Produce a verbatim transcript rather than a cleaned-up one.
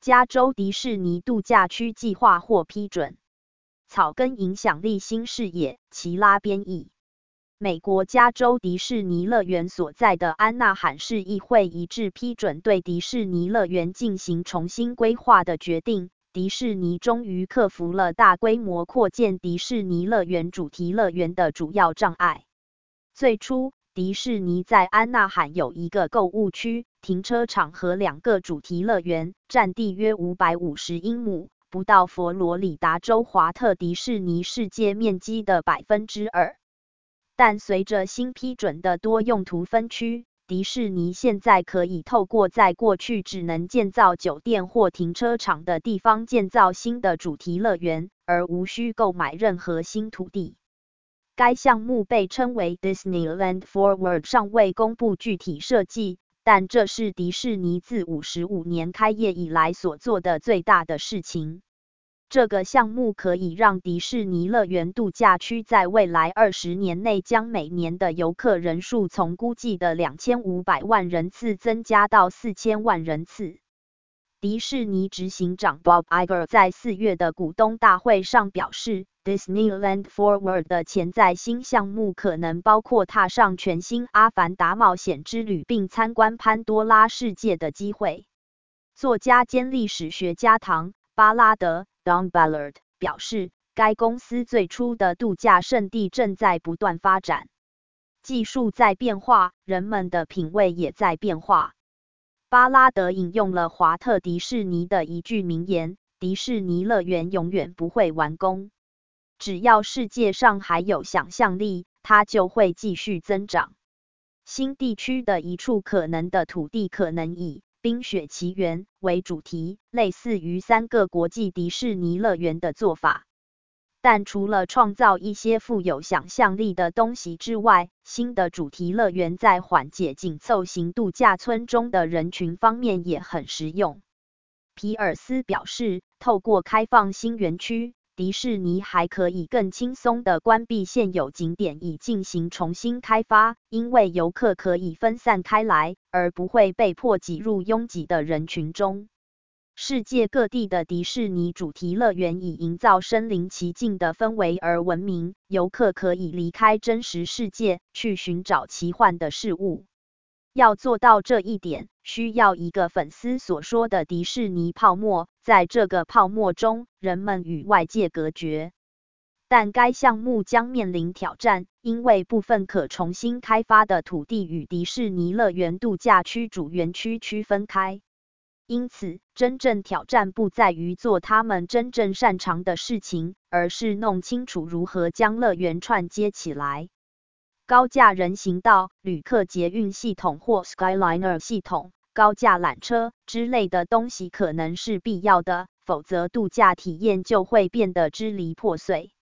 加州迪士尼度假区计划获批准。草根影响力新视野，齐拉编译。美国加州迪士尼乐园所在的安纳罕市议会一致批准对迪士尼乐园进行重新规划的决定。迪士尼终于克服了大规模扩建迪士尼乐园主题乐园的主要障碍。最初，迪士尼在安纳罕有一个购物区、停车场和两个主题乐园，占地约五百五十英亩，不到佛罗里达州华特迪士尼世界面积的百分之二。但随着新批准的多用途分区，迪士尼现在可以透过在过去只能建造酒店或停车场的地方建造新的主题乐园，而无需购买任何新土地。该项目被称为 Disneyland Forward， 尚未公布具体设计，但这是迪士尼自五十五年开业以来所做的最大的事情。这个项目可以让迪士尼乐园度假区在未来二十年内将每年的游客人数从估计的两千五百万人次增加到四千万人次。迪士尼执行长 Bob Iger 在四月的股东大会上表示， Disneyland Forward 的潜在新项目可能包括踏上全新阿凡达冒险之旅并参观潘多拉世界的机会。作家兼历史学家唐·巴拉德 Don Ballard 表示，该公司最初的度假胜地正在不断发展，技术在变化，人们的品味也在变化。巴拉德引用了华特迪士尼的一句名言：迪士尼乐园永远不会完工，只要世界上还有想象力，它就会继续增长。新地区的一处可能的土地可能以冰雪奇缘为主题，类似于三个国际迪士尼乐园的做法。但除了创造一些富有想象力的东西之外，新的主题乐园在缓解紧凑型度假村中的人群方面也很实用。皮尔斯表示，透过开放新园区，迪士尼还可以更轻松地关闭现有景点以进行重新开发，因为游客可以分散开来，而不会被迫挤入拥挤的人群中。世界各地的迪士尼主题乐园以营造身临其境的氛围而闻名，游客可以离开真实世界，去寻找奇幻的事物。要做到这一点，需要一个粉丝所说的迪士尼泡沫，在这个泡沫中，人们与外界隔绝。但该项目将面临挑战，因为部分可重新开发的土地与迪士尼乐园度假区主园区区分开。因此，真正挑战不在于做他们真正擅长的事情，而是弄清楚如何将乐园串接起来。高架人行道、旅客捷运系统或 Skyliner 系统、高架缆车之类的东西可能是必要的，否则度假体验就会变得支离破碎。